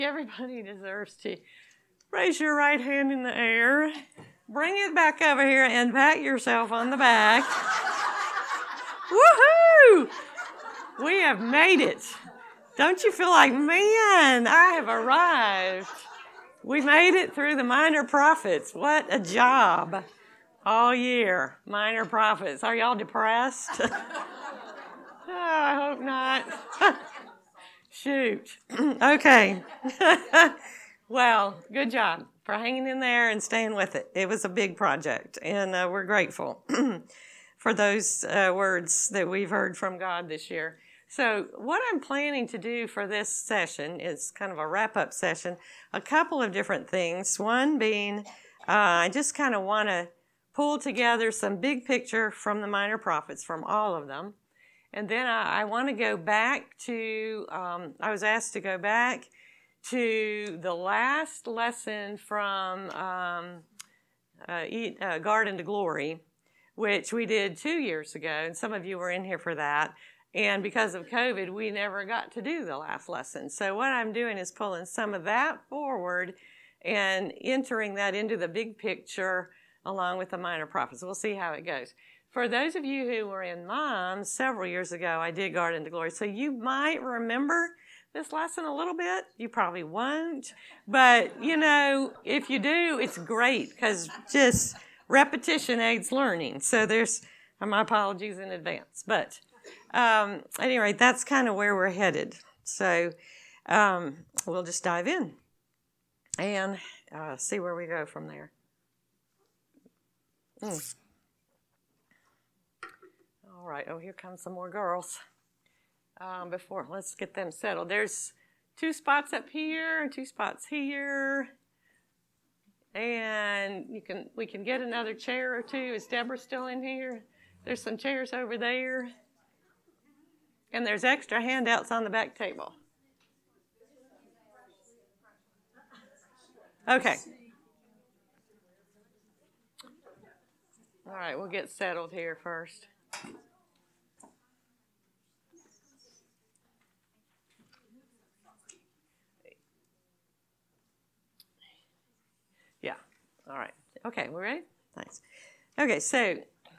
Everybody deserves to raise your right hand in the air, bring it back over here, and pat yourself on the back. Woohoo! We have made it. Don't you feel like, man, I have arrived. We made it through the Minor Prophets. What a job. All year, Minor Prophets. Are y'all depressed? Oh, I hope not. Shoot. Okay. Well, good job for hanging in there and staying with it. It was a big project, and we're grateful for those words that we've heard from God this year. So what I'm planning to do for this session is kind of a wrap-up session, a couple of different things. One being I just kind of want to pull together some big picture from the Minor Prophets, from all of them. And then I want to go back to, I was asked to go back to the last lesson from Garden to Glory, which we did 2 years ago, and some of you were in here for that. And because of COVID, we never got to do the last lesson. So what I'm doing is pulling some of that forward and entering that into the big picture along with the Minor Prophets. We'll see how it goes. For those of you who were in Moms, several years ago, I did Garden to Glory. So you might remember this lesson a little bit. You probably won't. But, you know, if you do, it's great because just repetition aids learning. So there's my apologies in advance. But at any rate, that's kind of where we're headed. So we'll just dive in and see where we go from there. All right. Oh, here come some more girls. Let's get them settled. There's 2 spots up here and 2 spots here. And we can get another chair or 2. Is Deborah still in here? There's some chairs over there. And there's extra handouts on the back table. Okay. All right, we'll get settled here first. Yeah. All right. Okay, we ready? Nice. Okay, so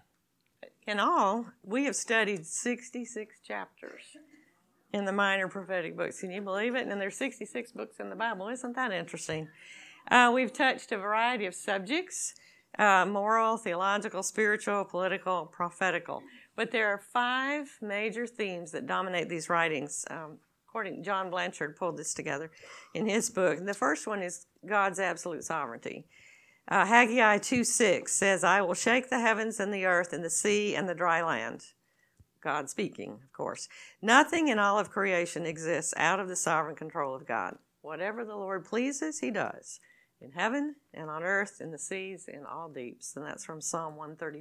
in all, we have studied 66 chapters in the Minor Prophetic books. Can you believe it? And there's 66 books in the Bible. Isn't that interesting? We've touched a variety of subjects, moral, theological, spiritual, political, prophetical. But there are 5 major themes that dominate these writings. According to John Blanchard, pulled this together in his book. And the first one is God's absolute sovereignty. Haggai 2:6 says, I will shake the heavens and the earth and the sea and the dry land. God speaking, of course. Nothing in all of creation exists out of the sovereign control of God. Whatever the Lord pleases, he does. In heaven and on earth, in the seas, in all deeps. And that's from Psalm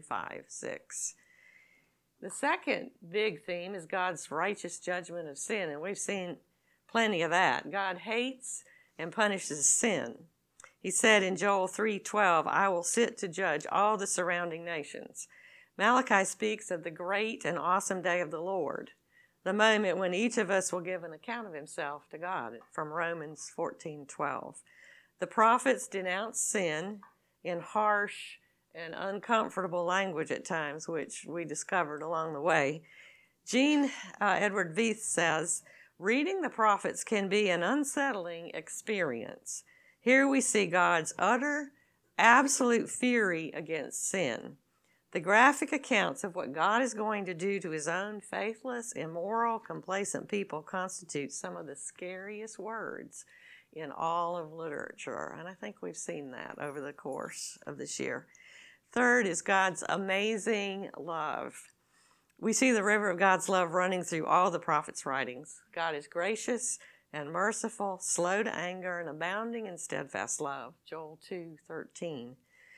135:6. The second big theme is God's righteous judgment of sin. And we've seen plenty of that. God hates and punishes sin. He said in Joel 3:12, I will sit to judge all the surrounding nations. Malachi speaks of the great and awesome day of the Lord, the moment when each of us will give an account of himself to God, from Romans 14:12. The prophets denounce sin in harsh and uncomfortable language at times, which we discovered along the way. Jean Edward Veith says, reading the prophets can be an unsettling experience. Here we see God's utter, absolute fury against sin. The graphic accounts of what God is going to do to his own faithless, immoral, complacent people constitute some of the scariest words in all of literature. And I think we've seen that over the course of this year. Third is God's amazing love. We see the river of God's love running through all the prophets' writings. God is gracious and merciful, slow to anger, and abounding in steadfast love. Joel 2:13.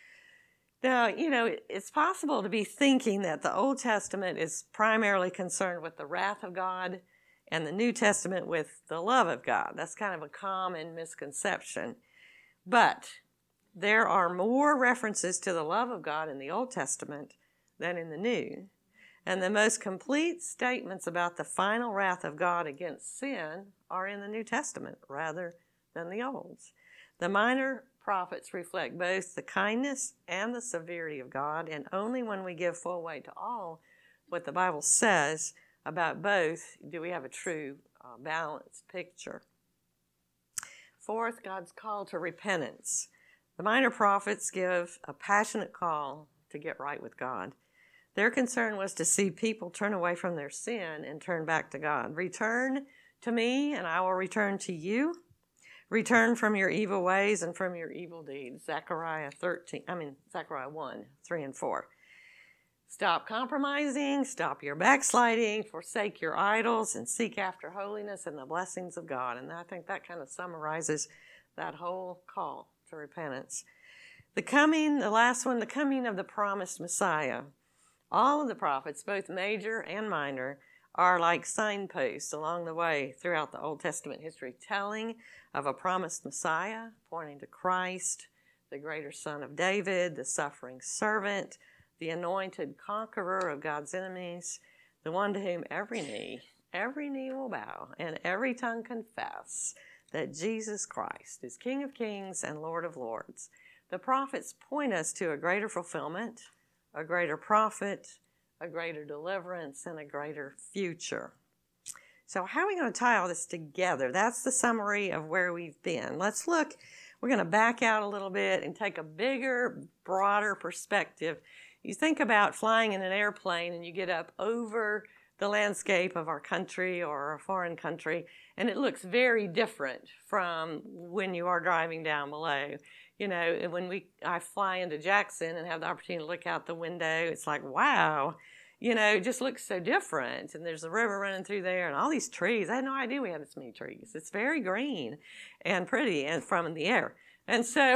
Now, you know, it's possible to be thinking that the Old Testament is primarily concerned with the wrath of God and the New Testament with the love of God. That's kind of a common misconception. But there are more references to the love of God in the Old Testament than in the New. And the most complete statements about the final wrath of God against sin are in the New Testament rather than the olds. The minor prophets reflect both the kindness and the severity of God, and only when we give full weight to all what the Bible says about both do we have a true balanced picture. Fourth, God's call to repentance. The minor prophets give a passionate call to get right with God. Their concern was to see people turn away from their sin and turn back to God. Return to me, and I will return to you. Return from your evil ways and from your evil deeds. Zechariah 1, 3 and 4. Stop compromising, stop your backsliding, forsake your idols, and seek after holiness and the blessings of God. And I think that kind of summarizes that whole call to repentance. The coming of the promised Messiah. All of the prophets, both major and minor, are like signposts along the way throughout the Old Testament history, telling of a promised Messiah, pointing to Christ, the greater Son of David, the suffering servant, the anointed conqueror of God's enemies, the one to whom every knee will bow, and every tongue confess that Jesus Christ is King of kings and Lord of lords. The prophets point us to a greater fulfillment, a greater prophet, a greater deliverance, and a greater future. So how are we going to tie all this together? That's the summary of where we've been. Let's look. We're going to back out a little bit and take a bigger, broader perspective. You think about flying in an airplane and you get up over the landscape of our country or a foreign country, and it looks very different from when you are driving down below. You know, when I fly into Jackson and have the opportunity to look out the window, it's like, wow, you know, it just looks so different. And there's a river running through there and all these trees. I had no idea we had this many trees. It's very green and pretty and from in the air. And so,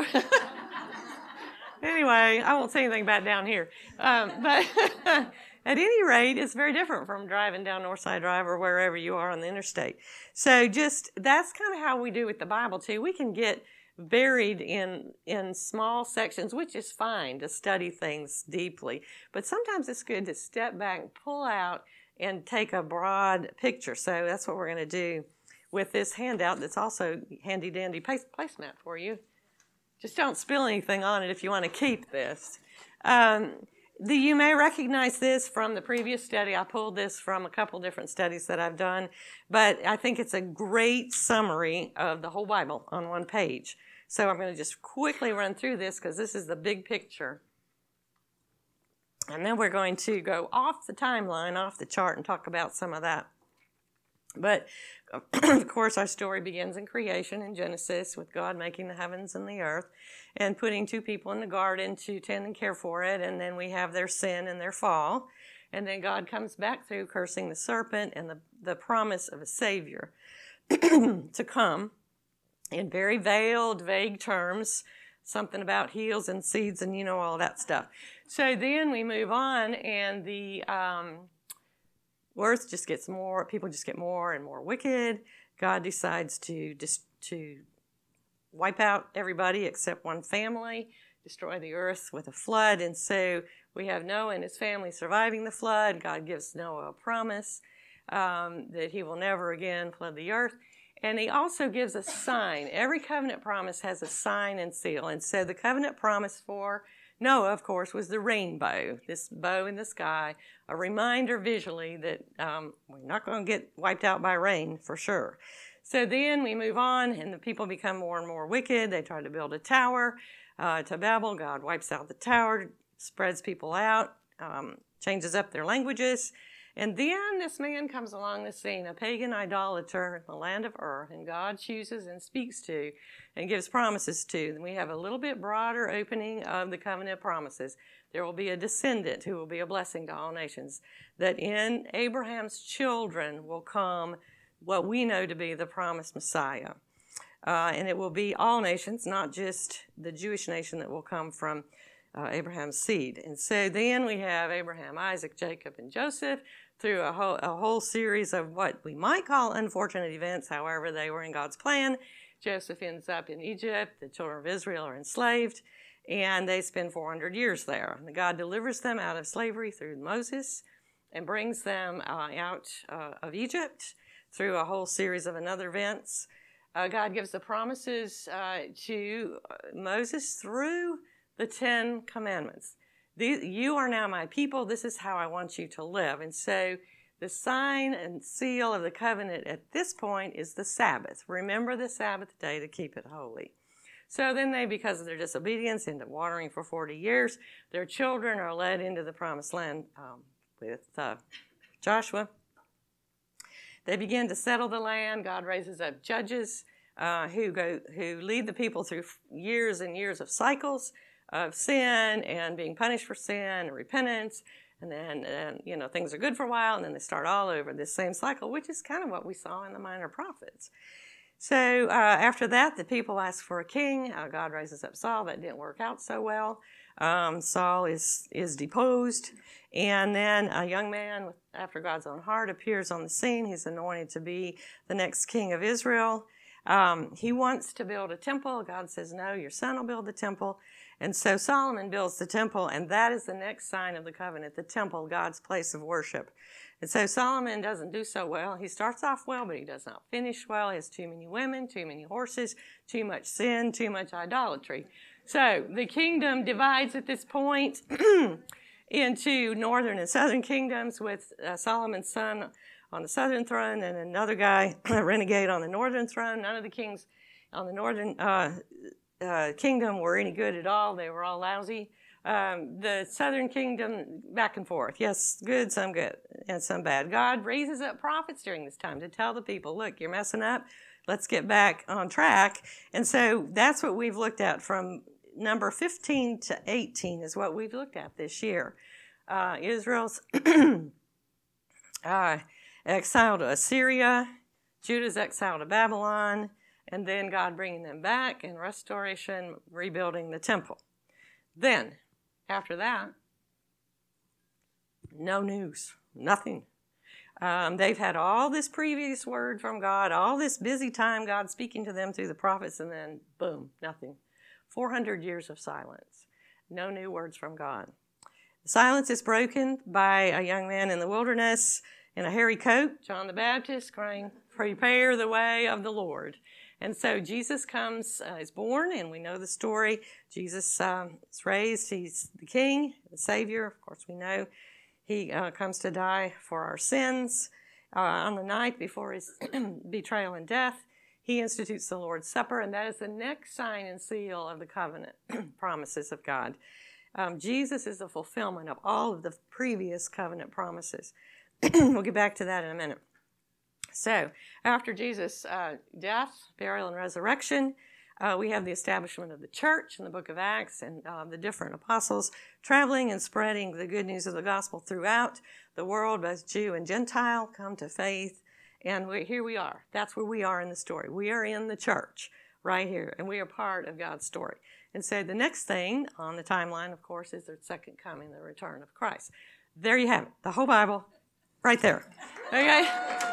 anyway, I won't say anything about down here. But at any rate, it's very different from driving down Northside Drive or wherever you are on the interstate. So that's kind of how we do with the Bible, too. We can get buried in small sections, which is fine to study things deeply. But sometimes it's good to step back, pull out, and take a broad picture. So that's what we're going to do with this handout that's also handy-dandy placemat for you. Just don't spill anything on it if you want to keep this. You may recognize this from the previous study. I pulled this from a couple different studies that I've done, but I think it's a great summary of the whole Bible on one page. So I'm going to just quickly run through this because this is the big picture. And then we're going to go off the timeline, off the chart, and talk about some of that. But, of course, our story begins in creation in Genesis with God making the heavens and the earth and putting two people in the garden to tend and care for it. And then we have their sin and their fall. And then God comes back through cursing the serpent and the promise of a Savior to come in very veiled, vague terms, something about heels and seeds and, you know, all that stuff. So then we move on and the earth just gets more, people just get more and more wicked. God decides to wipe out everybody except one family, destroy the earth with a flood. And so we have Noah and his family surviving the flood. God gives Noah a promise that he will never again flood the earth. And he also gives a sign. Every covenant promise has a sign and seal. And so the covenant promise for Noah, of course, was the rainbow, this bow in the sky, a reminder visually that we're not going to get wiped out by rain for sure. So then we move on, and the people become more and more wicked. They try to build a tower to Babel. God wipes out the tower, spreads people out, changes up their languages. And then this man comes along the scene, a pagan idolater in the land of Ur, and God chooses and speaks to and gives promises to. And we have a little bit broader opening of the covenant promises. There will be a descendant who will be a blessing to all nations, that in Abraham's children will come what we know to be the promised Messiah. And it will be all nations, not just the Jewish nation that will come from Abraham's seed. And so then we have Abraham, Isaac, Jacob, and Joseph through a whole series of what we might call unfortunate events. However, they were in God's plan. Joseph ends up in Egypt. The children of Israel are enslaved, and they spend 400 years there. And God delivers them out of slavery through Moses and brings them out of Egypt through a whole series of other events. God gives the promises to Moses through the 10 Commandments. You are now my people. This is how I want you to live. And so the sign and seal of the covenant at this point is the Sabbath. Remember the Sabbath day to keep it holy. So then they, because of their disobedience, end up wandering for 40 years. Their children are led into the promised land with Joshua. They begin to settle the land. God raises up judges who lead the people through years and years of cycles of sin and being punished for sin and repentance. And then, things are good for a while, and then they start all over this same cycle, which is kind of what we saw in the Minor Prophets. So after that, the people ask for a king. God raises up Saul. That didn't work out so well. Saul is deposed. And then a young man after God's own heart appears on the scene. He's anointed to be the next king of Israel. He wants to build a temple. God says, no, your son will build the temple. And so Solomon builds the temple, and that is the next sign of the covenant, the temple, God's place of worship. And so Solomon doesn't do so well. He starts off well, but he does not finish well. He has too many women, too many horses, too much sin, too much idolatry. So the kingdom divides at this point into northern and southern kingdoms, with Solomon's son on the southern throne and another guy, a renegade, on the northern throne. None of the kings on the northern kingdom were any good at all. They were all lousy. The southern kingdom, back and forth. Yes, good, some good, and some bad. God raises up prophets during this time to tell the people, look, you're messing up. Let's get back on track. And so that's what we've looked at from number 15 to 18 is what we've looked at this year. Israel's exile to Assyria, Judah's exile to Babylon, and then God bringing them back in restoration, rebuilding the temple. Then, after that, no news, nothing. They've had all this previous word from God, all this busy time, God speaking to them through the prophets, and then boom, nothing. 400 years of silence. No new words from God. The silence is broken by a young man in the wilderness in a hairy coat, John the Baptist, crying, prepare the way of the Lord. And so Jesus comes, is born, and we know the story. Jesus is raised. He's the King, the Savior. Of course, we know he comes to die for our sins. On the night before his betrayal and death, he institutes the Lord's Supper, and that is the next sign and seal of the covenant promises of God. Jesus is the fulfillment of all of the previous covenant promises. We'll get back to that in a minute. So, after Jesus' death, burial, and resurrection, we have the establishment of the church in the book of Acts, and the different apostles traveling and spreading the good news of the gospel throughout the world. Both Jew and Gentile come to faith, and here we are. That's where we are in the story. We are in the church right here, and we are part of God's story. And so the next thing on the timeline, of course, is the second coming, the return of Christ. There you have it, the whole Bible right there. Okay?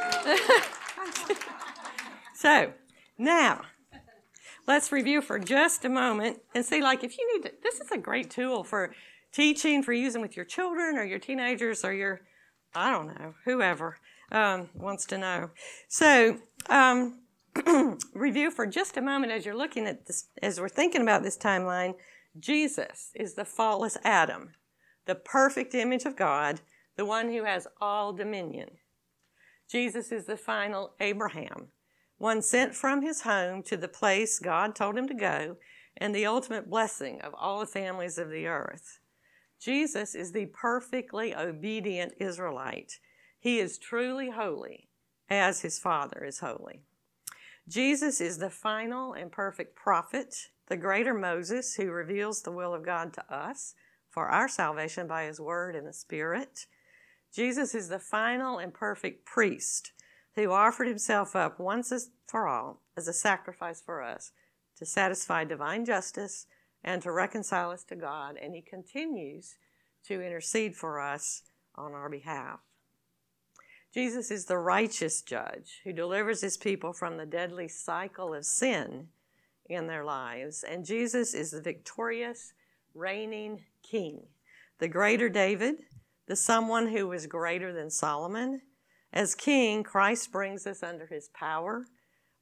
So, now, let's review for just a moment and see, if you need to, this is a great tool for teaching, for using with your children or your teenagers or your, I don't know, whoever wants to know. So, review for just a moment as you're looking at this, as we're thinking about this timeline. Jesus is the faultless Adam, the perfect image of God, the one who has all dominion. Jesus is the final Abraham, one sent from his home to the place God told him to go, and the ultimate blessing of all the families of the earth. Jesus is the perfectly obedient Israelite. He is truly holy, as his Father is holy. Jesus is the final and perfect prophet, the greater Moses, who reveals the will of God to us for our salvation by his word and the Spirit. Jesus is the final and perfect priest who offered himself up once for all as a sacrifice for us to satisfy divine justice and to reconcile us to God, and he continues to intercede for us on our behalf. Jesus is the righteous judge who delivers his people from the deadly cycle of sin in their lives, and Jesus is the victorious, reigning king, the greater David, the someone who was greater than Solomon. As king, Christ brings us under his power,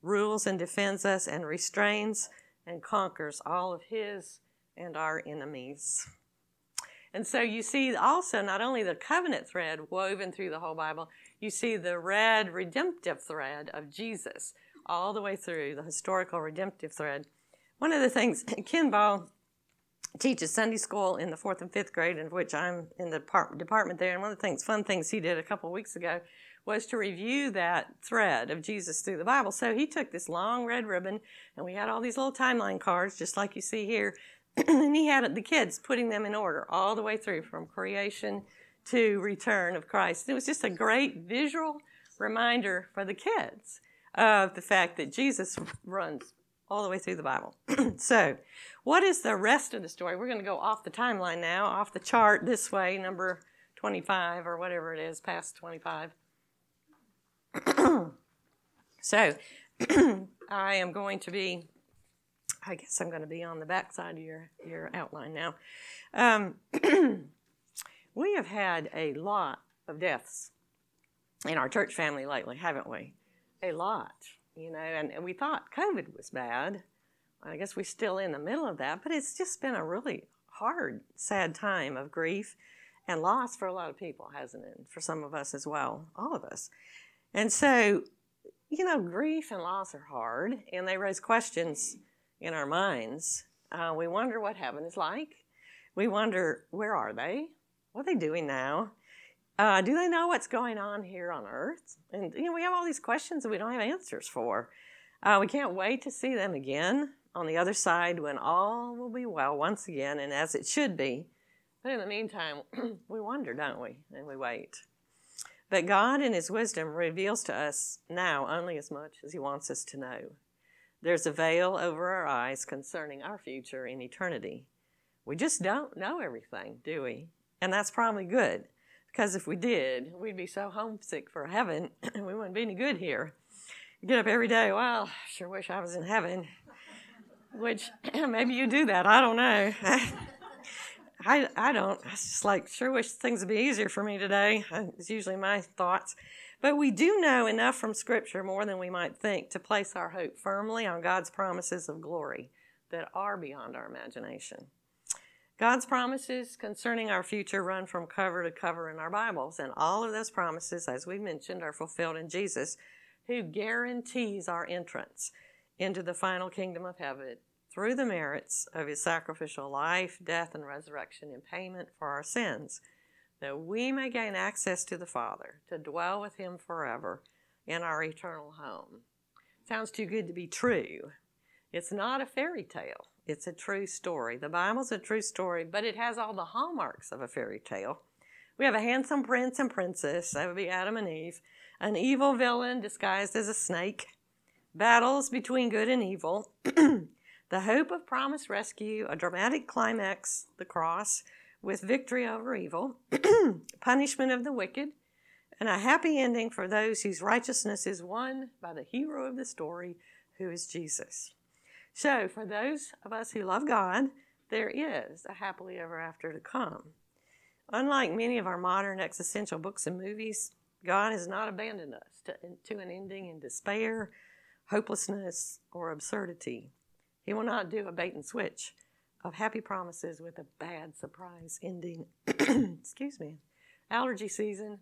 rules and defends us and restrains and conquers all of his and our enemies. And so you see also not only the covenant thread woven through the whole Bible, you see the red redemptive thread of Jesus all the way through, the historical redemptive thread. One of the things, Ken Ball teaches Sunday school in the 4th and 5th grade, in which I'm in the department there. And one of the fun things he did a couple of weeks ago was to review that thread of Jesus through the Bible. So he took this long red ribbon, and we had all these little timeline cards, just like you see here. And he had the kids putting them in order all the way through from creation to return of Christ. It was just a great visual reminder for the kids of the fact that Jesus runs all the way through the Bible. So what is the rest of the story? We're going to go off the timeline now, off the chart this way, number 25 or whatever it is, past 25. So I am going to be, I guess I'm going to be on the back side of your outline now. We have had a lot of deaths in our church family lately, haven't we? A lot, and we thought COVID was bad. I guess we're still in the middle of that, but it's just been a really hard, sad time of grief and loss for a lot of people, hasn't it? For some of us as well, all of us. And so, grief and loss are hard, and they raise questions in our minds. We wonder what heaven is like. We wonder, where are they? What are they doing now? Do they know what's going on here on earth? And, we have all these questions that we don't have answers for. We can't wait to see them again on the other side when all will be well once again and as it should be. But in the meantime, we wonder, don't we? And we wait. But God in his wisdom reveals to us now only as much as he wants us to know. There's a veil over our eyes concerning our future in eternity. We just don't know everything, do we? And that's probably good, because if we did, we'd be so homesick for heaven, and we wouldn't be any good here. You get up every day, well, sure wish I was in heaven, which maybe you do that. I don't know. I don't. It's just like, sure wish things would be easier for me today. It's usually my thoughts. But we do know enough from Scripture, more than we might think, to place our hope firmly on God's promises of glory that are beyond our imagination. God's promises concerning our future run from cover to cover in our Bibles, and all of those promises, as we mentioned, are fulfilled in Jesus, who guarantees our entrance into the final kingdom of heaven through the merits of his sacrificial life, death, and resurrection in payment for our sins, that we may gain access to the Father, to dwell with him forever in our eternal home. Sounds too good to be true. It's not a fairy tale. It's a true story. The Bible's a true story, but it has all the hallmarks of a fairy tale. We have a handsome prince and princess, that would be Adam and Eve, an evil villain disguised as a snake, battles between good and evil, the hope of promised rescue, a dramatic climax, the cross, with victory over evil, punishment of the wicked, and a happy ending for those whose righteousness is won by the hero of the story, who is Jesus. So, for those of us who love God, there is a happily ever after to come. Unlike many of our modern existential books and movies, God has not abandoned us to an ending in despair, hopelessness, or absurdity. He will not do a bait and switch of happy promises with a bad surprise ending. Excuse me. Allergy season.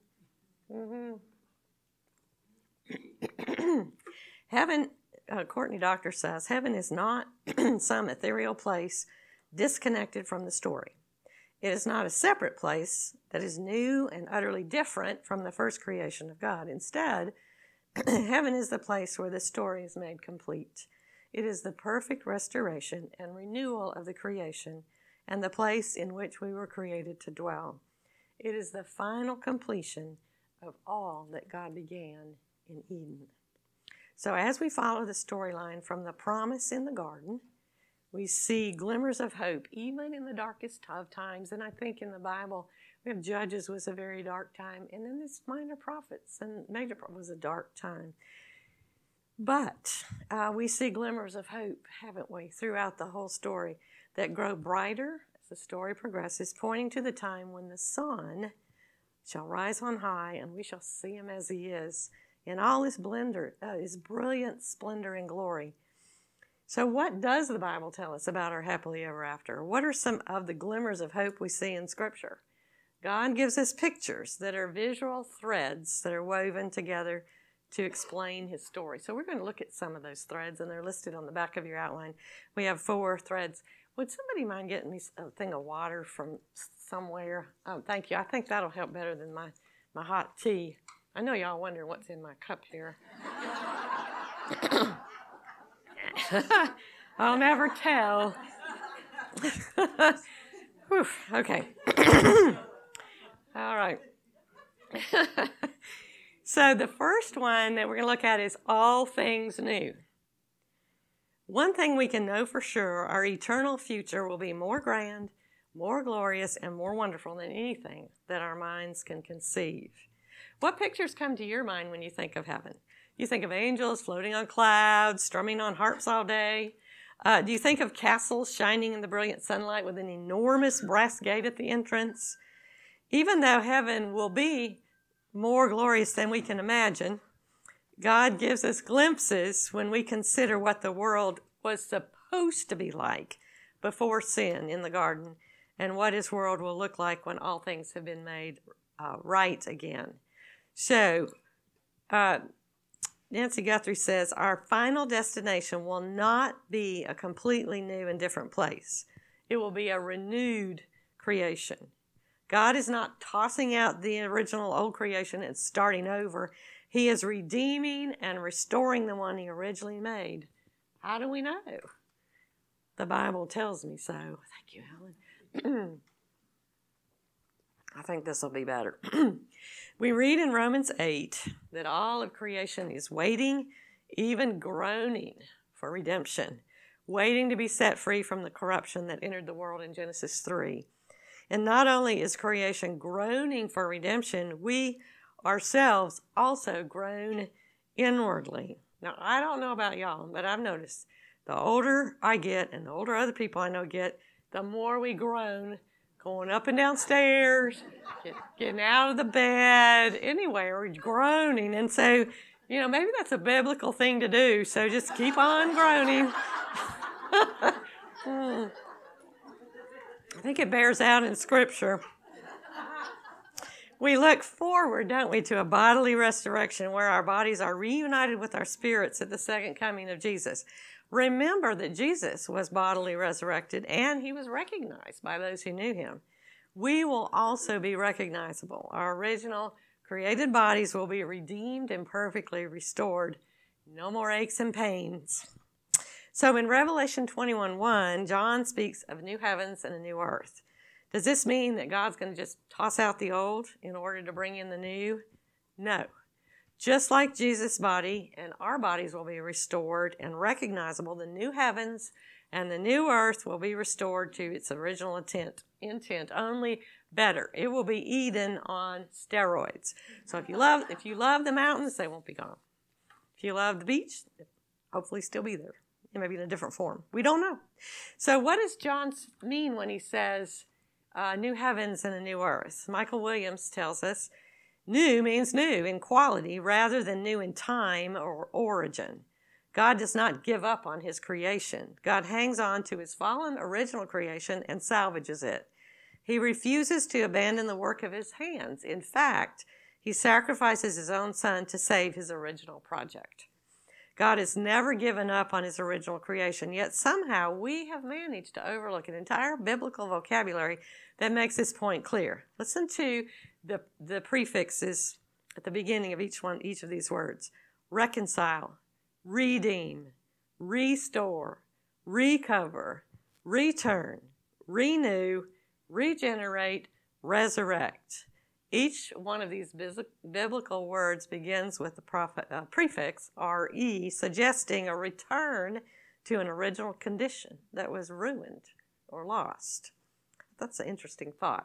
Heaven, Courtney Doctor says, heaven is not some ethereal place disconnected from the story. It is not a separate place that is new and utterly different from the first creation of God. Instead, heaven is the place where the story is made complete. It is the perfect restoration and renewal of the creation and the place in which we were created to dwell. It is the final completion of all that God began in Eden. So as we follow the storyline from the promise in the garden, we see glimmers of hope, even in the darkest of times. And I think in the Bible, we have Judges was a very dark time. And then this Minor Prophets and Major Prophets was a dark time. But we see glimmers of hope, haven't we, throughout the whole story that grow brighter as the story progresses, pointing to the time when the sun shall rise on high and we shall see him as he is in all his brilliant splendor and glory. So what does the Bible tell us about our happily ever after? What are some of the glimmers of hope we see in Scripture? God gives us pictures that are visual threads that are woven together to explain his story. So we're going to look at some of those threads, and they're listed on the back of your outline. We have 4 threads. Would somebody mind getting me a thing of water from somewhere? Oh, thank you. I think that'll help better than my hot tea. I know y'all wonder what's in my cup here. I'll never tell. Whew, okay. All right. So the first one that we're going to look at is all things new. One thing we can know for sure, our eternal future will be more grand, more glorious, and more wonderful than anything that our minds can conceive. What pictures come to your mind when you think of heaven? You think of angels floating on clouds, strumming on harps all day. Do you think of castles shining in the brilliant sunlight with an enormous brass gate at the entrance? Even though heaven will be more glorious than we can imagine, God gives us glimpses when we consider what the world was supposed to be like before sin in the garden and what his world will look like when all things have been made right again. So, Nancy Guthrie says, our final destination will not be a completely new and different place. It will be a renewed creation. God is not tossing out the original old creation and starting over. He is redeeming and restoring the one he originally made. How do we know? The Bible tells me so. Thank you, Helen. I think this will be better. We read in Romans 8 that all of creation is waiting, even groaning for redemption, waiting to be set free from the corruption that entered the world in Genesis 3. And not only is creation groaning for redemption, we ourselves also groan inwardly. Now, I don't know about y'all, but I've noticed the older I get and the older other people I know get, the more we groan, going up and down stairs, getting out of the bed, anywhere, we're groaning. And so, maybe that's a biblical thing to do, so just keep on groaning. I think it bears out in Scripture. We look forward, don't we, to a bodily resurrection where our bodies are reunited with our spirits at the second coming of Jesus. Remember that Jesus was bodily resurrected and he was recognized by those who knew him. We will also be recognizable. Our original created bodies will be redeemed and perfectly restored. No more aches and pains. So in Revelation 21:1, John speaks of new heavens and a new earth. Does this mean that God's going to just toss out the old in order to bring in the new? No. Just like Jesus' body and our bodies will be restored and recognizable, the new heavens and the new earth will be restored to its original intent, only better. It will be Eden on steroids. So if you love the mountains, they won't be gone. If you love the beach, hopefully still be there. It may be in a different form. We don't know. So what does John mean when he says new heavens and a new earth? Michael Williams tells us new means new in quality rather than new in time or origin. God does not give up on his creation. God hangs on to his fallen original creation and salvages it. He refuses to abandon the work of his hands. In fact, he sacrifices his own son to save his original project. God has never given up on his original creation, yet somehow we have managed to overlook an entire biblical vocabulary that makes this point clear. Listen to the prefixes at the beginning of each of these words. Reconcile, redeem, restore, recover, return, renew, regenerate, resurrect. Each one of these biblical words begins with the prefix RE, suggesting a return to an original condition that was ruined or lost. That's an interesting thought.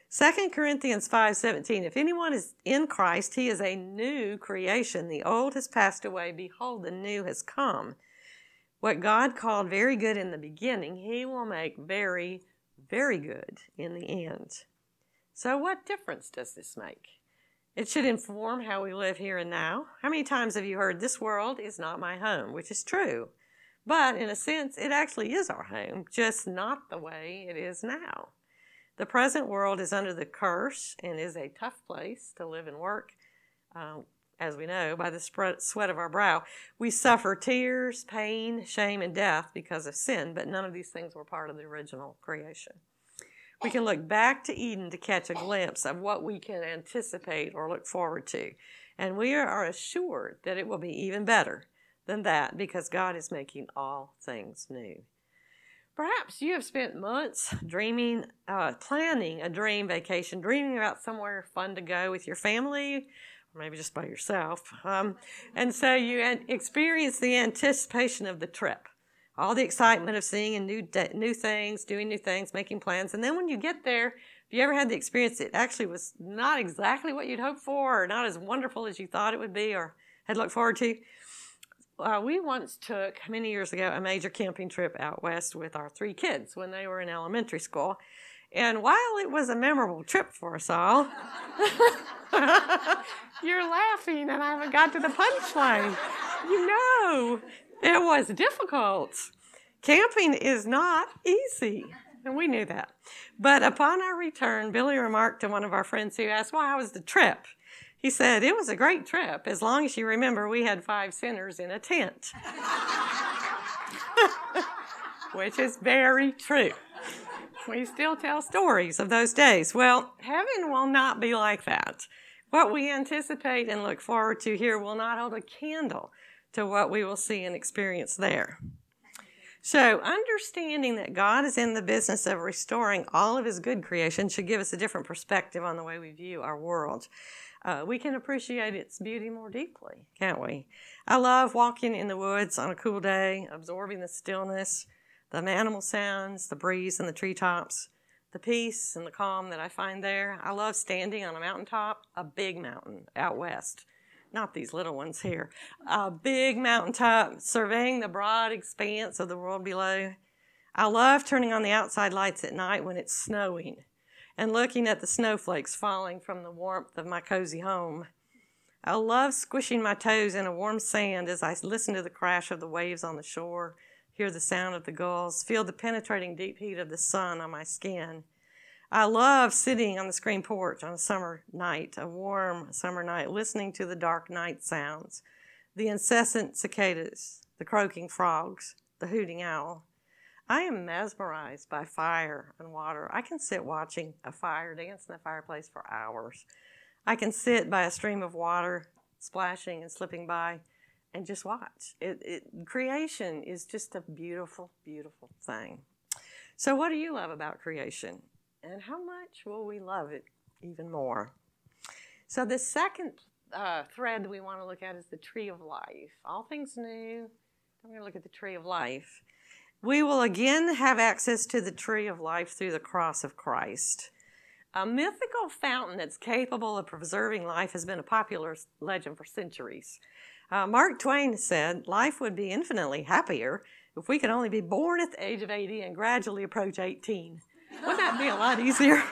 2 Corinthians 5:17, if anyone is in Christ, he is a new creation. The old has passed away. Behold, the new has come. What God called very good in the beginning, he will make very, very good in the end. So what difference does this make? It should inform how we live here and now. How many times have you heard, this world is not my home, which is true. But in a sense, it actually is our home, just not the way it is now. The present world is under the curse and is a tough place to live and work, as we know, by the sweat of our brow. We suffer tears, pain, shame, and death because of sin, but none of these things were part of the original creation. We can look back to Eden to catch a glimpse of what we can anticipate or look forward to. And we are assured that it will be even better than that because God is making all things new. Perhaps you have spent months dreaming, planning a dream vacation, dreaming about somewhere fun to go with your family, or maybe just by yourself. And so you experience the anticipation of the trip. All the excitement of seeing new things, doing new things, making plans. And then when you get there, if you ever had the experience, it actually was not exactly what you'd hoped for or not as wonderful as you thought it would be or had looked forward to. We once took, many years ago, a major camping trip out west with our 3 kids when they were in elementary school. And while it was a memorable trip for us all, you're laughing and I haven't got to the punchline. You know, it was difficult. Camping is not easy, and we knew that. But upon our return, Billy remarked to one of our friends who asked, well, how was the trip? He said, it was a great trip, as long as you remember we had 5 sinners in a tent. Which is very true. We still tell stories of those days. Well, heaven will not be like that. What we anticipate and look forward to here will not hold a candle to what we will see and experience there. So, understanding that God is in the business of restoring all of his good creation should give us a different perspective on the way we view our world. We can appreciate its beauty more deeply, can't we? I love walking in the woods on a cool day, absorbing the stillness, the animal sounds, the breeze and the treetops, the peace and the calm that I find there. I love standing on a mountaintop, a big mountain out west. Not these little ones here. A big mountaintop, surveying the broad expanse of the world below. I love turning on the outside lights at night when it's snowing and looking at the snowflakes falling from the warmth of my cozy home. I love squishing my toes in a warm sand as I listen to the crash of the waves on the shore, hear the sound of the gulls, feel the penetrating deep heat of the sun on my skin. I love sitting on the screen porch on a summer night, a warm summer night, listening to the dark night sounds, the incessant cicadas, the croaking frogs, the hooting owl. I am mesmerized by fire and water. I can sit watching a fire dance in the fireplace for hours. I can sit by a stream of water, splashing and slipping by, and just watch. Creation is just a beautiful, beautiful thing. So what do you love about creation? And how much will we love it even more? So the second thread we want to look at is the tree of life. All things new, I'm going to look at the tree of life. We will again have access to the tree of life through the cross of Christ. A mythical fountain that's capable of preserving life has been a popular legend for centuries. Mark Twain said, life would be infinitely happier if we could only be born at the age of 80 and gradually approach 18. Wouldn't that be a lot easier?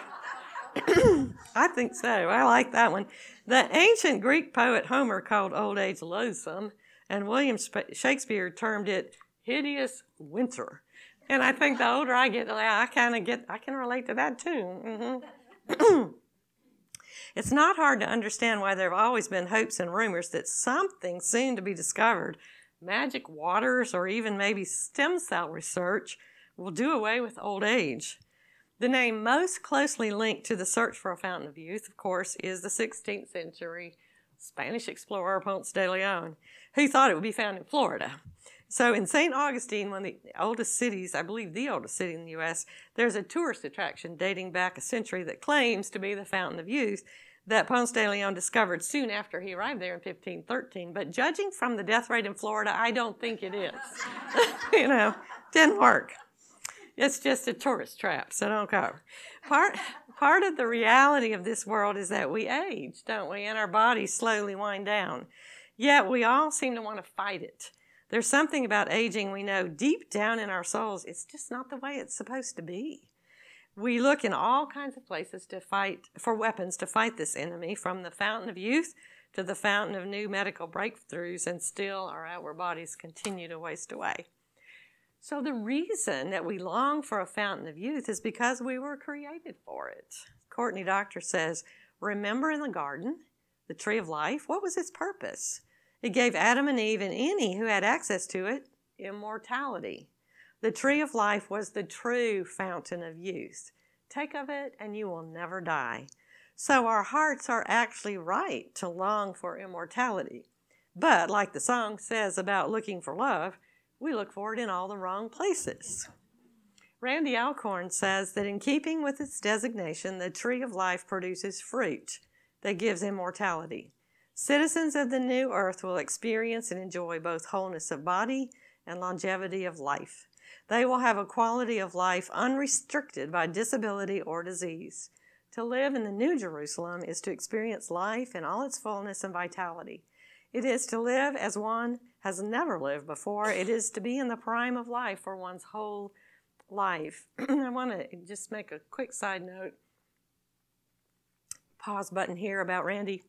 I think so. I like that one. The ancient Greek poet Homer called old age loathsome, and William Shakespeare termed it hideous winter. And I think the older I get, I can relate to that too. Mm-hmm. It's not hard to understand why there have always been hopes and rumors that something soon to be discovered, magic waters or even maybe stem cell research, will do away with old age. The name most closely linked to the search for a fountain of youth, of course, is the 16th century Spanish explorer Ponce de Leon, who thought it would be found in Florida. So in St. Augustine, one of the oldest cities, I believe the oldest city in the U.S., there's a tourist attraction dating back a century that claims to be the fountain of youth that Ponce de Leon discovered soon after he arrived there in 1513. But judging from the death rate in Florida, I don't think it is. Didn't work. It's just a tourist trap, so don't go. Part of the reality of this world is that we age, don't we? And our bodies slowly wind down. Yet we all seem to want to fight it. There's something about aging we know deep down in our souls, it's just not the way it's supposed to be. We look in all kinds of places to fight for weapons to fight this enemy, from the fountain of youth to the fountain of new medical breakthroughs, and still our outward bodies continue to waste away. So the reason that we long for a fountain of youth is because we were created for it. Courtney Doctor says, remember in the garden, the tree of life, what was its purpose? It gave Adam and Eve and any who had access to it immortality. The tree of life was the true fountain of youth. Take of it and you will never die. So our hearts are actually right to long for immortality. But like the song says about looking for love, we look for it in all the wrong places. Randy Alcorn says that in keeping with its designation, the tree of life produces fruit that gives immortality. Citizens of the new earth will experience and enjoy both wholeness of body and longevity of life. They will have a quality of life unrestricted by disability or disease. To live in the New Jerusalem is to experience life in all its fullness and vitality. It is to live as one has never lived before. It is to be in the prime of life for one's whole life. I want to just make a quick side note. Pause button here about Randy.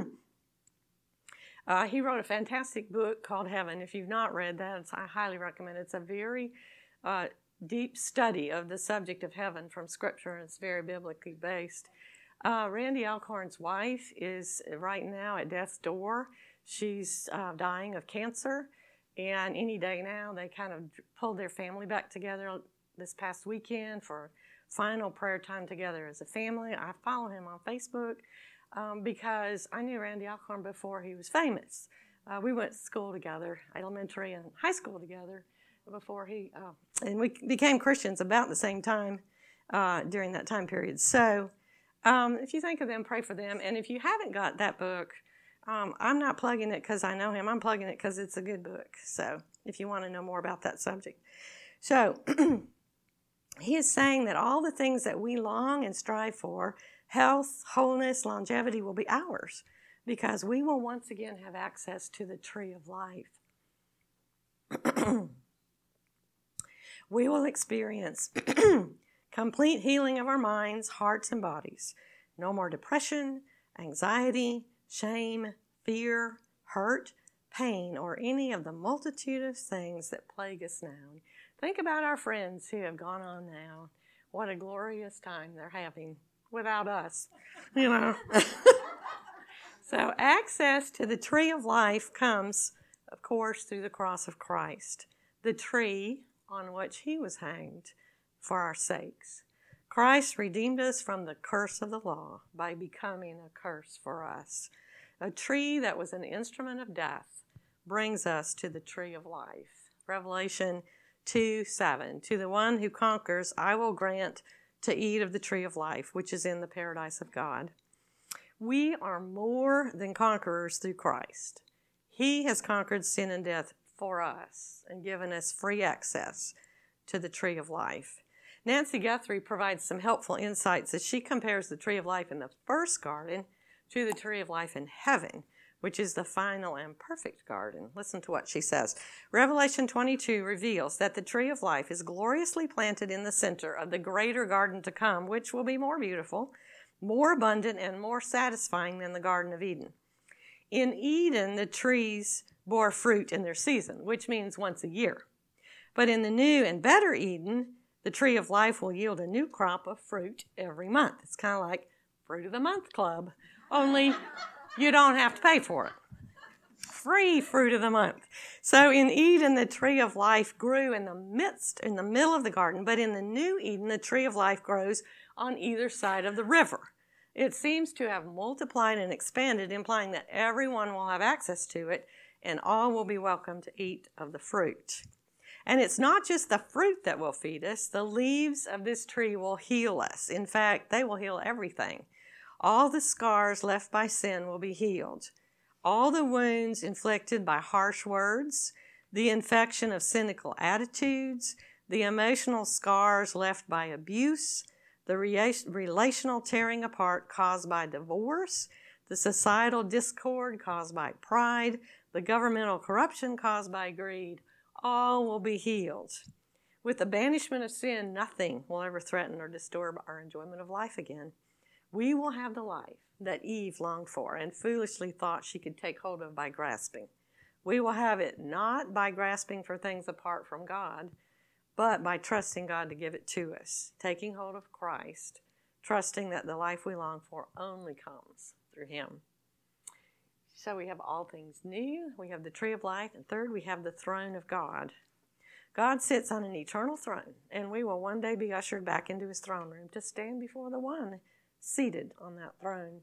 He wrote a fantastic book called Heaven. If you've not read that, I highly recommend it. It's a very deep study of the subject of heaven from Scripture, and it's very biblically based. Randy Alcorn's wife is right now at death's door. She's dying of cancer, and any day now they kind of pulled their family back together this past weekend for final prayer time together as a family. I follow him on Facebook because I knew Randy Alcorn before he was famous. We went to school together, elementary and high school together, before and we became Christians about the same time during that time period. So if you think of them, pray for them. And if you haven't got that book, I'm not plugging it because I know him. I'm plugging it because it's a good book. So if you want to know more about that subject. So he is saying that all the things that we long and strive for, health, wholeness, longevity, will be ours because we will once again have access to the tree of life. We will experience complete healing of our minds, hearts, and bodies. No more depression, anxiety, shame, fear, hurt, pain, or any of the multitude of things that plague us now. Think about our friends who have gone on now. What a glorious time they're having without us, you know. So access to the tree of life comes, of course, through the cross of Christ, the tree on which he was hanged for our sakes. Christ redeemed us from the curse of the law by becoming a curse for us. A tree that was an instrument of death brings us to the tree of life. Revelation 2:7. To the one who conquers, I will grant to eat of the tree of life, which is in the paradise of God. We are more than conquerors through Christ. He has conquered sin and death for us and given us free access to the tree of life. Nancy Guthrie provides some helpful insights as she compares the tree of life in the first garden to the tree of life in heaven, which is the final and perfect garden. Listen to what she says. Revelation 22 reveals that the tree of life is gloriously planted in the center of the greater garden to come, which will be more beautiful, more abundant, and more satisfying than the Garden of Eden. In Eden, the trees bore fruit in their season, which means once a year. But in the new and better Eden, the tree of life will yield a new crop of fruit every month. It's kind of like Fruit of the Month Club, only you don't have to pay for it. Free fruit of the month. So in Eden, the tree of life grew in the middle of the garden, but in the new Eden, the tree of life grows on either side of the river. It seems to have multiplied and expanded, implying that everyone will have access to it, and all will be welcome to eat of the fruit. And it's not just the fruit that will feed us. The leaves of this tree will heal us. In fact, they will heal everything. All the scars left by sin will be healed. All the wounds inflicted by harsh words, the infection of cynical attitudes, the emotional scars left by abuse, the relational tearing apart caused by divorce, the societal discord caused by pride, the governmental corruption caused by greed, all will be healed. With the banishment of sin, nothing will ever threaten or disturb our enjoyment of life again. We will have the life that Eve longed for and foolishly thought she could take hold of by grasping. We will have it not by grasping for things apart from God, but by trusting God to give it to us, taking hold of Christ, trusting that the life we long for only comes through Him. So we have all things new, we have the tree of life, and third, we have the throne of God. God sits on an eternal throne, and we will one day be ushered back into His throne room to stand before the one seated on that throne.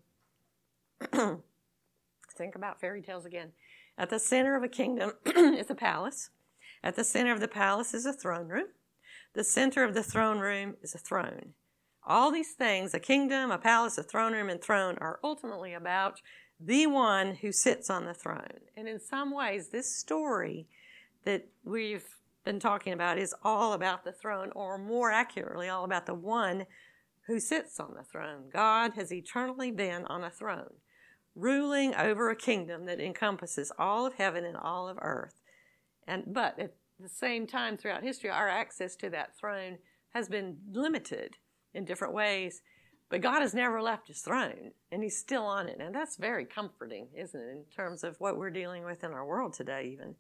Think about fairy tales again. At the center of a kingdom is a palace. At the center of the palace is a throne room. The center of the throne room is a throne. All these things, a kingdom, a palace, a throne room, and throne, are ultimately about the one who sits on the throne. And in some ways, this story that we've been talking about is all about the throne, or more accurately, all about the one who sits on the throne. God has eternally been on a throne, ruling over a kingdom that encompasses all of heaven and all of earth. But at the same time, throughout history, our access to that throne has been limited in different ways. But God has never left His throne, and He's still on it. And that's very comforting, isn't it, in terms of what we're dealing with in our world today even.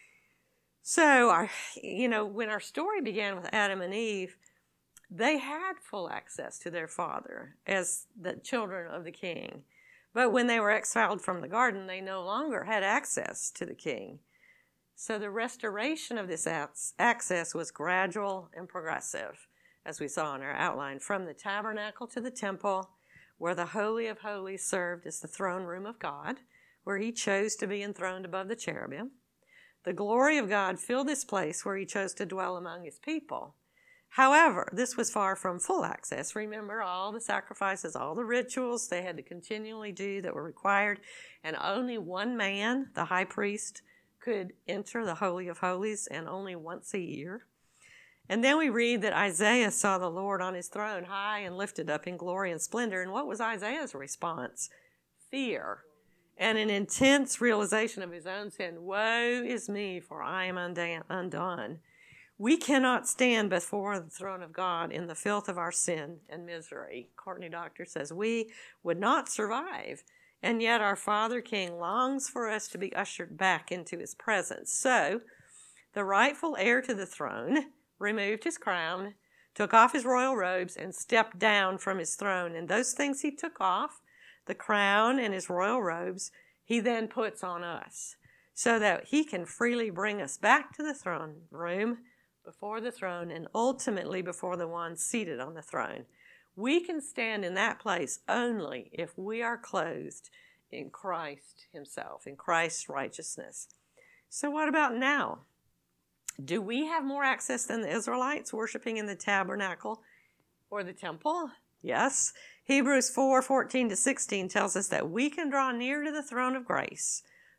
So, when our story began with Adam and Eve, they had full access to their father as the children of the king. But when they were exiled from the garden, they no longer had access to the king. So the restoration of this access was gradual and progressive, as we saw in our outline, from the tabernacle to the temple, where the Holy of Holies served as the throne room of God, where He chose to be enthroned above the cherubim. The glory of God filled this place where He chose to dwell among His people. However, this was far from full access. Remember all the sacrifices, all the rituals they had to continually do that were required, and only one man, the high priest, could enter the Holy of Holies, and only once a year. And then we read that Isaiah saw the Lord on His throne, high and lifted up in glory and splendor. And what was Isaiah's response? Fear and an intense realization of his own sin. Woe is me, for I am undone. We cannot stand before the throne of God in the filth of our sin and misery. Courtney Doctor says we would not survive, and yet our Father King longs for us to be ushered back into His presence. So the rightful heir to the throne removed his crown, took off his royal robes, and stepped down from his throne. And those things he took off, the crown and his royal robes, He then puts on us, so that He can freely bring us back to the throne room, before the throne, and ultimately before the one seated on the throne. We can stand in that place only if we are clothed in Christ Himself, in Christ's righteousness. So what about now? Do we have more access than the Israelites worshiping in the tabernacle or the temple? Yes. Hebrews 4:14-16 tells us that we can draw near to the throne of grace,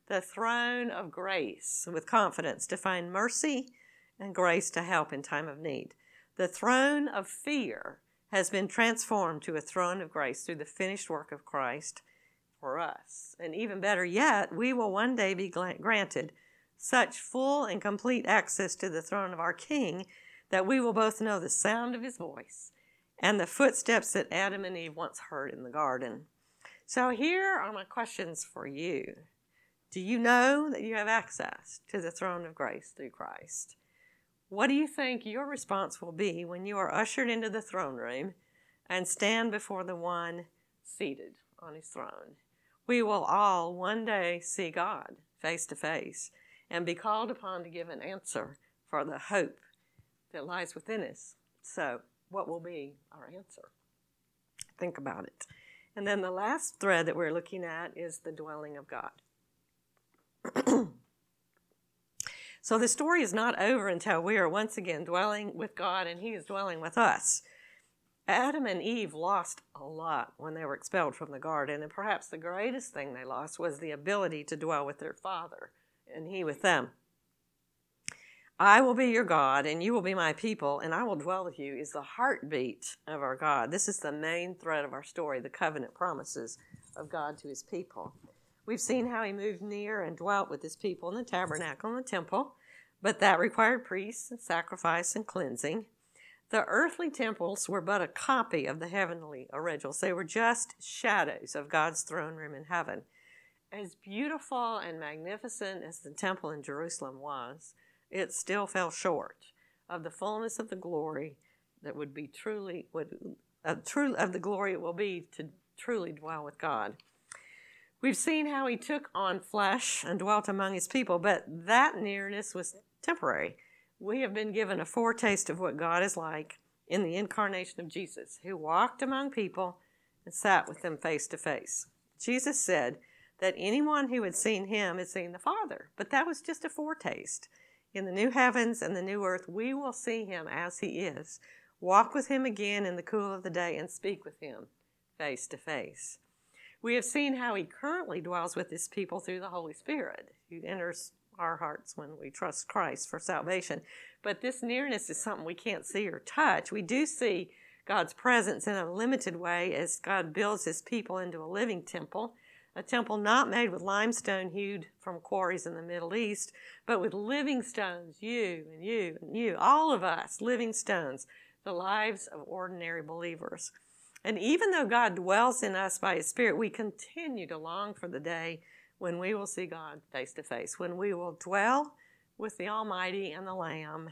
with confidence to find mercy and grace to help in time of need. The throne of fear has been transformed to a throne of grace through the finished work of Christ for us. And even better yet, we will one day be granted such full and complete access to the throne of our King that we will both know the sound of His voice and the footsteps that Adam and Eve once heard in the garden. So here are my questions for you. Do you know that you have access to the throne of grace through Christ? What do you think your response will be when you are ushered into the throne room and stand before the one seated on His throne? We will all one day see God face to face and be called upon to give an answer for the hope that lies within us. So, what will be our answer? Think about it. And then the last thread that we're looking at is the dwelling of God. So the story is not over until we are once again dwelling with God and He is dwelling with us. Adam and Eve lost a lot when they were expelled from the garden, and perhaps the greatest thing they lost was the ability to dwell with their Father, and He with them. I will be your God, and you will be my people, and I will dwell with you, is the heartbeat of our God. This is the main thread of our story, the covenant promises of God to His people. We've seen how He moved near and dwelt with His people in the tabernacle and the temple, but that required priests and sacrifice and cleansing. The earthly temples were but a copy of the heavenly originals. They were just shadows of God's throne room in heaven. As beautiful and magnificent as the temple in Jerusalem was, it still fell short of the fullness of the glory that would be of the glory it will be to truly dwell with God. We've seen how he took on flesh and dwelt among his people, but that nearness was temporary. We have been given a foretaste of what God is like in the incarnation of Jesus, who walked among people and sat with them face to face. Jesus said that anyone who had seen him had seen the Father, but that was just a foretaste. In the new heavens and the new earth, we will see him as he is, walk with him again in the cool of the day, and speak with him face to face. We have seen how he currently dwells with his people through the Holy Spirit, who enters our hearts when we trust Christ for salvation. But this nearness is something we can't see or touch. We do see God's presence in a limited way as God builds his people into a living temple, a temple not made with limestone hewed from quarries in the Middle East, but with living stones, you and you and you, all of us, living stones, the lives of ordinary believers. And even though God dwells in us by his Spirit, we continue to long for the day when we will see God face to face, when we will dwell with the Almighty and the Lamb.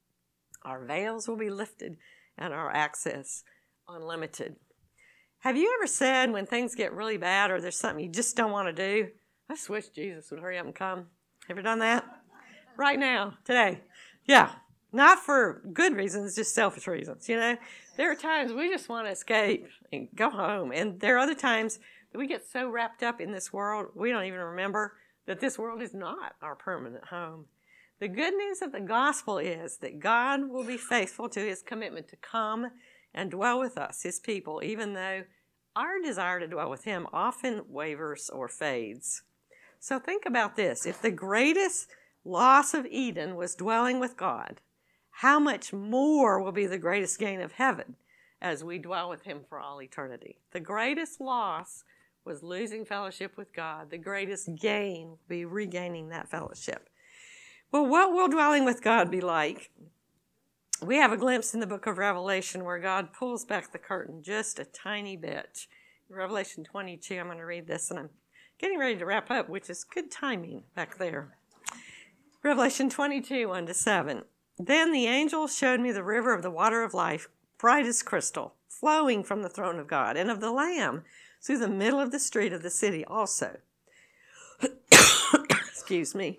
Our veils will be lifted and our access unlimited. Have you ever said when things get really bad or there's something you just don't want to do, I just wish Jesus would hurry up and come? Ever done that? Right now, today. Yeah. Not for good reasons, just selfish reasons, you know. There are times we just want to escape and go home. And there are other times that we get so wrapped up in this world, we don't even remember that this world is not our permanent home. The good news of the gospel is that God will be faithful to his commitment to come and dwell with us, his people, even though our desire to dwell with him often wavers or fades. So think about this. If the greatest loss of Eden was dwelling with God, how much more will be the greatest gain of heaven as we dwell with him for all eternity? The greatest loss was losing fellowship with God. The greatest gain will be regaining that fellowship. Well, what will dwelling with God be like? We have a glimpse in the book of Revelation where God pulls back the curtain just a tiny bit. In Revelation 22, I'm going to read this, and I'm getting ready to wrap up, which is good timing back there. Revelation 22, 1-7. Then the angel showed me the river of the water of life, bright as crystal, flowing from the throne of God and of the Lamb through the middle of the street of the city also. Excuse me.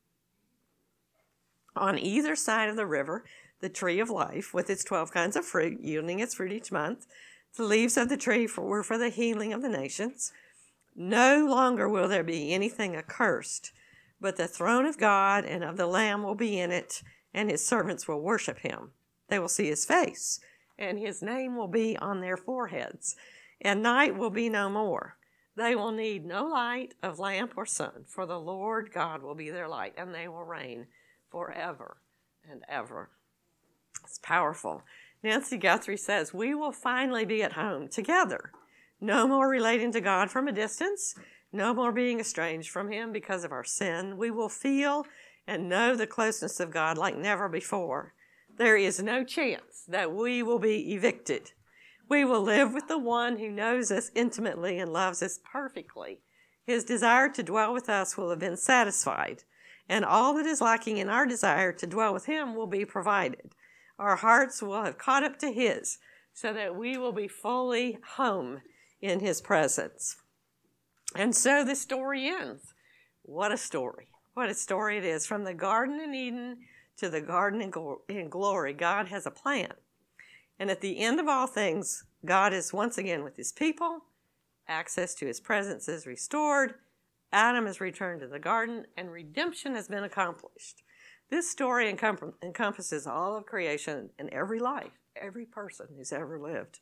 On either side of the river, the tree of life with its 12 kinds of fruit, yielding its fruit each month. The leaves of the tree were for the healing of the nations. No longer will there be anything accursed, but the throne of God and of the Lamb will be in it, and his servants will worship him. They will see his face, and his name will be on their foreheads, and night will be no more. They will need no light of lamp or sun, for the Lord God will be their light, and they will reign forever and ever. It's powerful. Nancy Guthrie says, we will finally be at home together. No more relating to God from a distance, no more being estranged from him because of our sin. We will feel and know the closeness of God like never before. There is no chance that we will be evicted. We will live with the one who knows us intimately and loves us perfectly. His desire to dwell with us will have been satisfied, and all that is lacking in our desire to dwell with him will be provided. Our hearts will have caught up to his, so that we will be fully home in his presence. And so the story ends. What a story. What a story it is. From the Garden in Eden to the Garden in Glory, God has a plan. And at the end of all things, God is once again with his people. Access to his presence is restored. Adam is returned to the garden, and redemption has been accomplished. This story encompasses all of creation and every life, every person who's ever lived.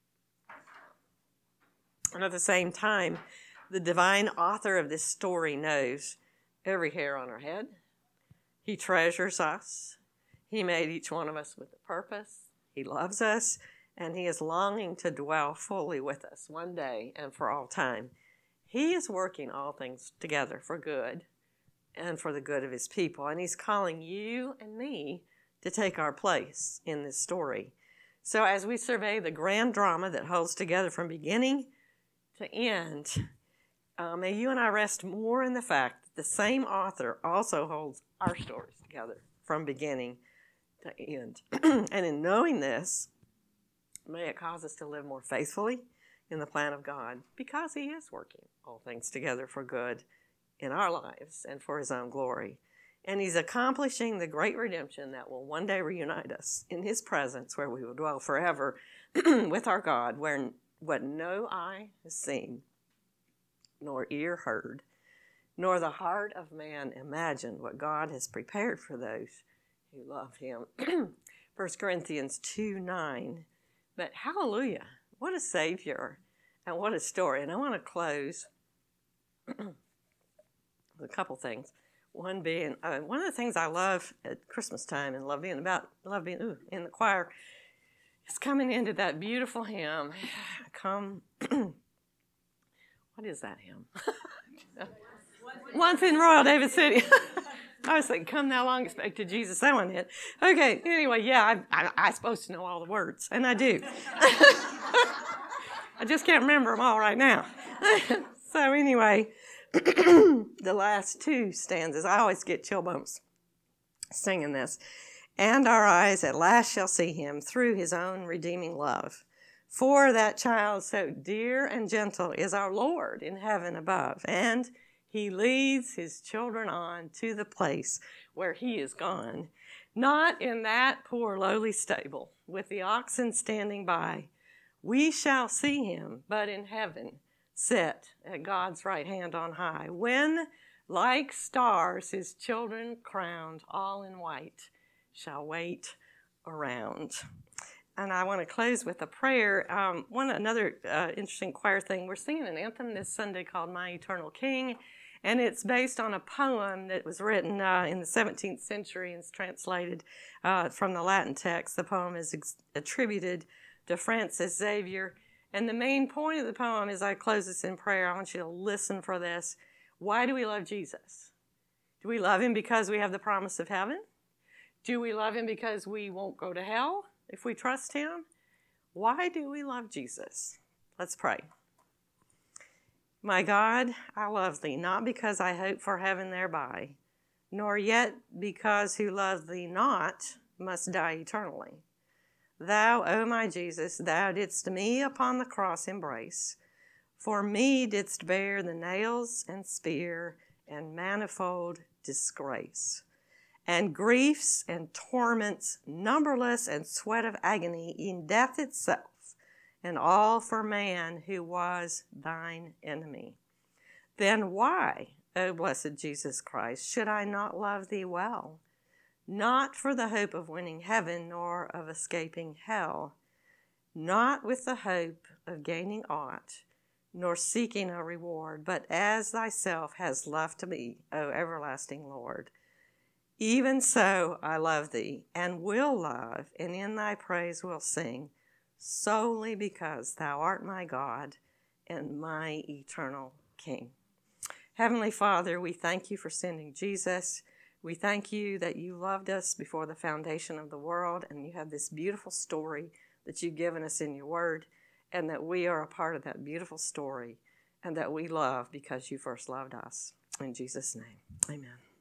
And at the same time, the divine author of this story knows every hair on our head. He treasures us. He made each one of us with a purpose. He loves us, and he is longing to dwell fully with us one day and for all time. He is working all things together for good and for the good of his people. And he's calling you and me to take our place in this story. So as we survey the grand drama that holds together from beginning to end, may you and I rest more in the fact that the same author also holds our stories together from beginning to end. And in knowing this, may it cause us to live more faithfully in the plan of God, because he is working all things together for good in our lives and for his own glory. And he's accomplishing the great redemption that will one day reunite us in his presence, where we will dwell forever with our God, where what no eye has seen, nor ear heard, nor the heart of man imagined, what God has prepared for those who love him. 1 Corinthians 2:9. But hallelujah, what a Savior and what a story. And I want to close with a couple things. One being, one of the things I love at Christmas time and love being in the choir is coming into that beautiful hymn. Come, what is that hymn? Once in Royal David City. I was thinking, come thou long expected Jesus. That one hit. Okay, anyway, yeah, I'm supposed to know all the words, and I do. I just can't remember them all right now. So anyway, the last two stanzas, I always get chill bumps singing this. And our eyes at last shall see him through his own redeeming love. For that child so dear and gentle is our Lord in heaven above. And he leads his children on to the place where he is gone. Not in that poor lowly stable with the oxen standing by. We shall see him, but in heaven, set at God's right hand on high, when, like stars, his children crowned, all in white, shall wait around. And I want to close with a prayer. Another interesting choir thing, we're singing an anthem this Sunday called My Eternal King, and it's based on a poem that was written in the 17th century and is translated from the Latin text. The poem is attributed to Francis Xavier. And the main point of the poem, as I close this in prayer, I want you to listen for this. Why do we love Jesus? Do we love him because we have the promise of heaven? Do we love him because we won't go to hell if we trust him? Why do we love Jesus? Let's pray. My God, I love thee, not because I hope for heaven thereby, nor yet because who love thee not must die eternally. Thou, O my Jesus, thou didst me upon the cross embrace. For me didst bear the nails and spear and manifold disgrace, and griefs and torments numberless and sweat of agony in death itself, and all for man who was thine enemy. Then why, O blessed Jesus Christ, should I not love thee well? Not for the hope of winning heaven, nor of escaping hell, not with the hope of gaining aught, nor seeking a reward, but as thyself hast loved me, O everlasting Lord. Even so I love thee, and will love, and in thy praise will sing, solely because thou art my God and my eternal King. Heavenly Father, we thank you for sending Jesus. We thank you that you loved us before the foundation of the world, and you have this beautiful story that you've given us in your word, and that we are a part of that beautiful story, and that we love because you first loved us. In Jesus' name, amen.